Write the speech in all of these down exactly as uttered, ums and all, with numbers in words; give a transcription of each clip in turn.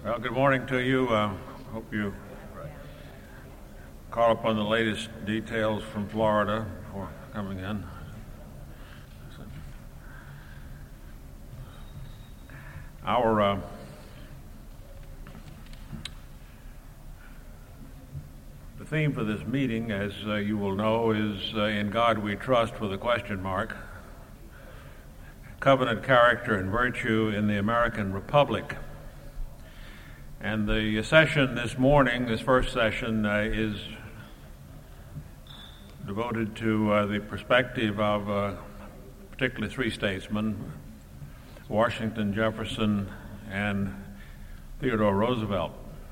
Well, good morning to you. Uh, hope you caught up on the latest details from Florida before coming in. Our uh, the theme for this meeting, as uh, you will know, is uh, "In God We Trust" with a question mark. Covenant character and virtue in the American Republic. And the session this morning, this first session, uh, is devoted to uh, the perspective of uh, particularly three statesmen, Washington, Jefferson, and Theodore Roosevelt.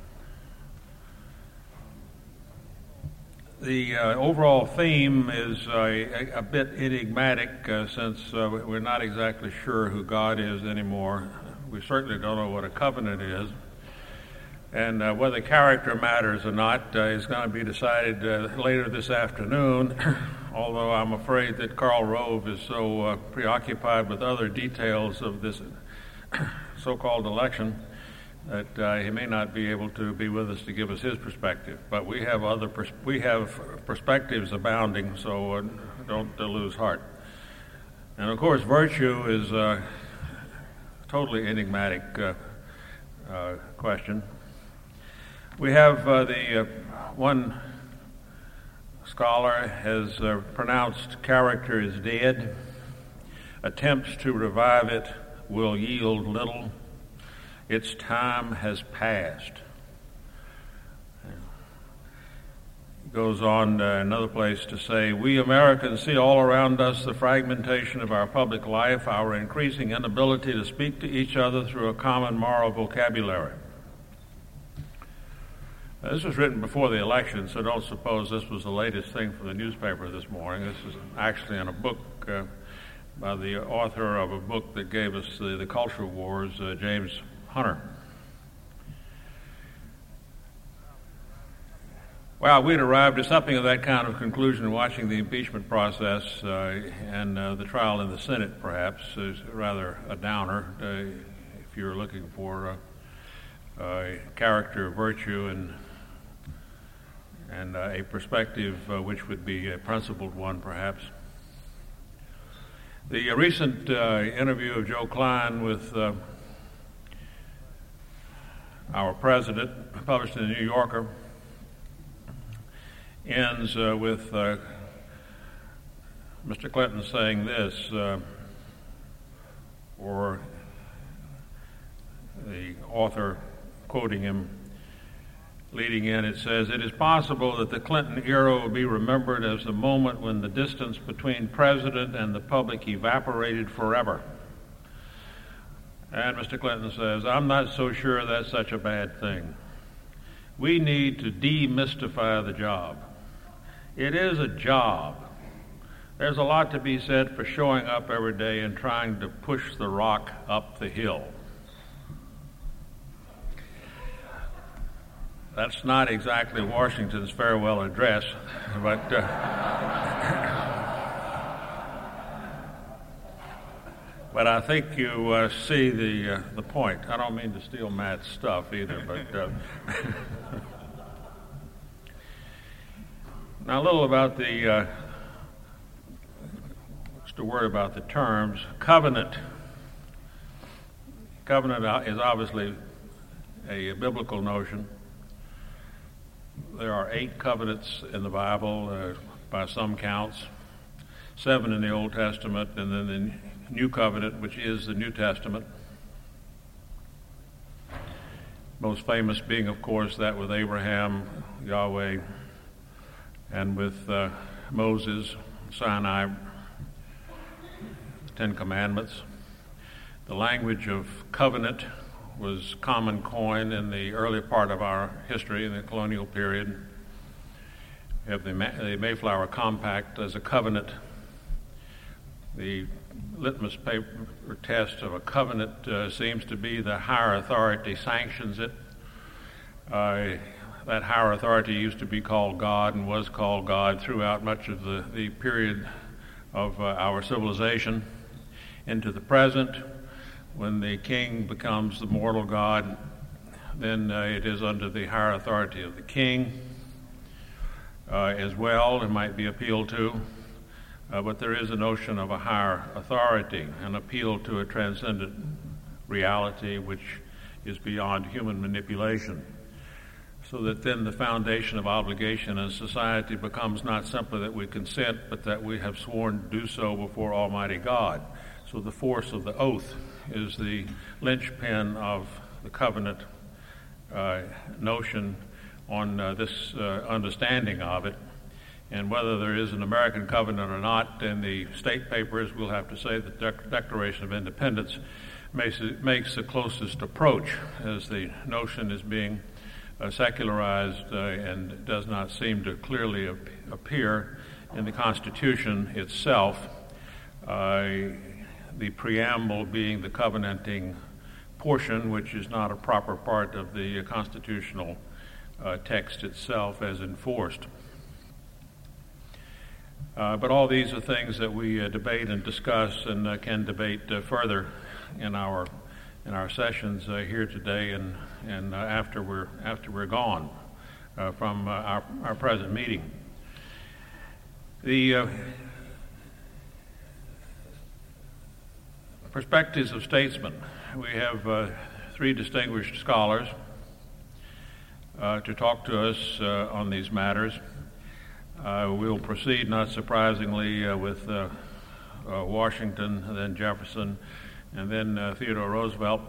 The uh, overall theme is uh, a, a bit enigmatic uh, since uh, we're not exactly sure who God is anymore. We certainly don't know what a covenant is. And uh, whether character matters or not uh, is going to be decided uh, later this afternoon, although I'm afraid that Karl Rove is so uh, preoccupied with other details of this so-called election that uh, he may not be able to be with us to give us his perspective. But we have other pers- we have perspectives abounding, so uh, don't uh, lose heart. And of course, virtue is a totally enigmatic uh, uh, question. We have uh, the uh, one scholar has uh, pronounced character is dead. Attempts to revive it will yield little. Its time has passed. He goes on uh, another place to say, we Americans see all around us the fragmentation of our public life, our increasing inability to speak to each other through a common moral vocabulary. Now, this was written before the election, so don't suppose this was the latest thing from the newspaper this morning. This is actually in a book uh, by the author of a book that gave us the, the culture wars, uh, James Hunter. Well, we'd arrived at something of that kind of conclusion watching the impeachment process uh, and uh, the trial in the Senate, perhaps, is rather a downer uh, if you're looking for uh, uh, character, virtue, and and uh, a perspective uh, which would be a principled one, perhaps. The uh, recent uh, interview of Joe Klein with uh, our president, published in the New Yorker, ends uh, with uh, Mister Clinton saying this, uh, or the author quoting him, leading in, it says, it is possible that the Clinton era will be remembered as the moment when the distance between president and the public evaporated forever. And Mister Clinton says, I'm not so sure that's such a bad thing. We need to demystify the job. It is a job. There's a lot to be said for showing up every day and trying to push the rock up the hill. That's not exactly Washington's farewell address, but uh, but I think you uh, see the uh, the point. I don't mean to steal Matt's stuff either, but uh, now a little about the uh, just a word about the terms. Covenant. Covenant is obviously a biblical notion. There are eight covenants in the Bible, uh, by some counts, seven in the Old Testament, and then the New Covenant, which is the New Testament. Most famous being, of course, that with Abraham, Yahweh, and with uh, Moses, Sinai, the Ten Commandments. The language of covenant was common coin in the early part of our history, in the colonial period. We have the, Ma- the Mayflower Compact as a covenant. The litmus paper test of a covenant uh, seems to be the higher authority sanctions it. Uh, that higher authority used to be called God and was called God throughout much of the, the period of uh, our civilization into the present. When the king becomes the mortal God, then uh, it is under the higher authority of the king uh, as well. It might be appealed to, uh, but there is a notion of a higher authority, an appeal to a transcendent reality which is beyond human manipulation. So that then the foundation of obligation in society becomes not simply that we consent, but that we have sworn to do so before Almighty God. So the force of the oath is the linchpin of the covenant uh, notion on uh, this uh, understanding of it. And whether there is an American covenant or not, in the state papers, we'll have to say that the Dec- Declaration of Independence makes, it, makes the closest approach, as the notion is being Uh, secularized uh, and does not seem to clearly ap- appear in the Constitution itself, uh, the preamble being the covenanting portion, which is not a proper part of the uh, constitutional uh, text itself as enforced. Uh, but all these are things that we uh, debate and discuss and uh, can debate uh, further in our in our sessions uh, here today and and uh, after we're after we're gone uh, from uh, our our present meeting. The uh, perspectives of statesmen. We have uh, three distinguished scholars uh, to talk to us uh, on these matters. Uh, we'll proceed, not surprisingly, uh, with uh, uh, Washington, and then Jefferson, and then uh, Theodore Roosevelt.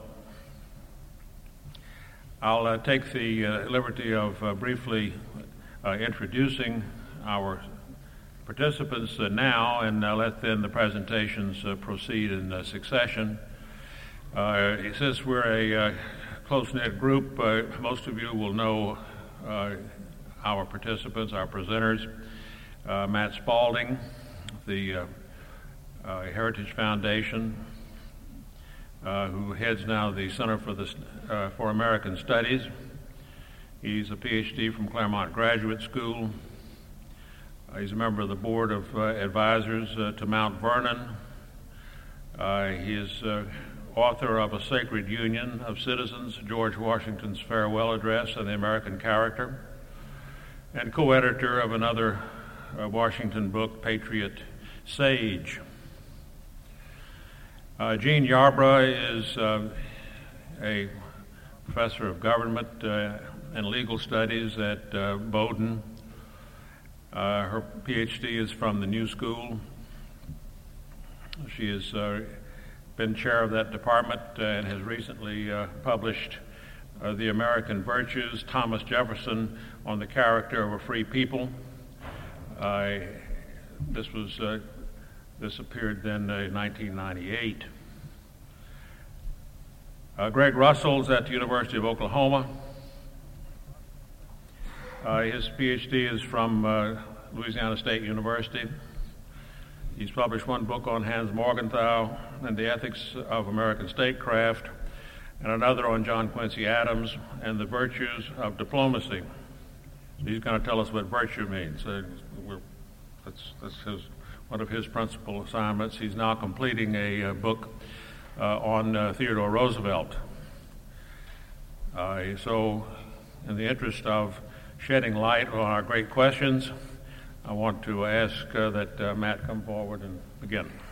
I'll uh, take the uh, liberty of uh, briefly uh, introducing our participants uh, now, and uh, let then the presentations uh, proceed in uh, succession. Uh, since we're a uh, close-knit group, uh, most of you will know uh, our participants, our presenters. Uh, Matt Spalding, the uh, uh, Heritage Foundation, Uh, who heads now the Center for the uh, for American Studies. He's a P H D from Claremont Graduate School. Uh, he's a member of the Board of uh, Advisors uh, to Mount Vernon. Uh, he is uh, author of A Sacred Union of Citizens, George Washington's Farewell Address and the American Character, and co-editor of another uh, Washington book, Patriot Sage. Uh, Jean Yarbrough is uh, a professor of government uh, and legal studies at uh, Bowdoin. Uh, her P H D is from the New School. She has uh, been chair of that department uh, and has recently uh, published uh, The American Virtues, Thomas Jefferson on the Character of a Free People. Uh, this was uh, This appeared then uh, in nineteen ninety-eight. Uh, Greg Russell's at the University of Oklahoma. Uh, his P H D is from uh, Louisiana State University. He's published one book on Hans Morgenthau and the ethics of American statecraft, and another on John Quincy Adams and the virtues of diplomacy. So he's going to tell us what virtue means. Uh, we're, that's, that's his, one of his principal assignments. He's now completing a, a book uh, on uh, Theodore Roosevelt. Uh, so, in the interest of shedding light on our great questions, I want to ask uh, that uh, Matt come forward and begin.